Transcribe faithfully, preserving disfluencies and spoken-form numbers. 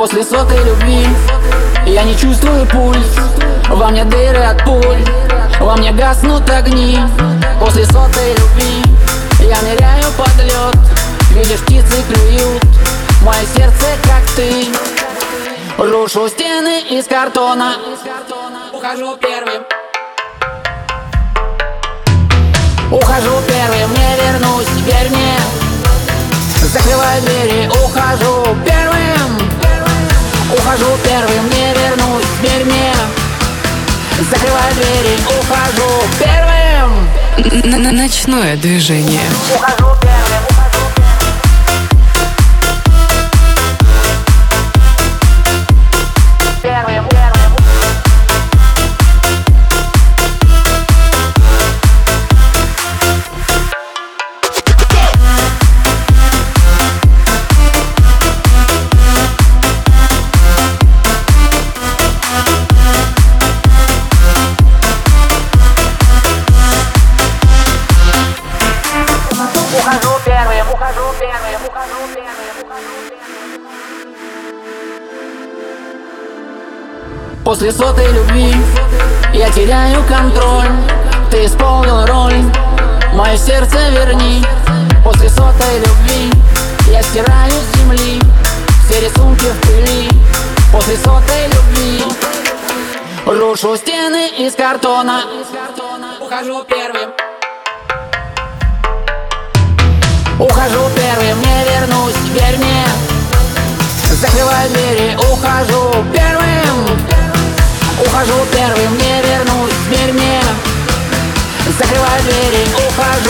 После сотой любви я не чувствую пульс. Во мне дыры от пуль, во мне гаснут огни. После сотой любви я ныряю под лед. Видишь, птицы клюют мое сердце, как ты. Рушу стены из картона, ухожу первым. Ухожу первым, не вернусь, верь мне. Закрываю двери, ухожу первым. Ухожу первым, не вернусь, верь мне. Закрываю двери, ухожу первым. Ночное движение. Ухожу первым, ухожу первым. Первым, первым. Ухожу первым, ухожу первым, ухожу первым, ухожу первым. После сотой любви я теряю контроль. Ты исполнил роль, мое сердце верни. После сотой любви я стираю с земли все рисунки в пыли. После сотой любви рушу стены из картона, ухожу первым. Ухожу первым, не вернусь, верь мне. Закрываю двери, ухожу первым. Ухожу первым, не вернусь, верь мне. Закрываю двери, ухожу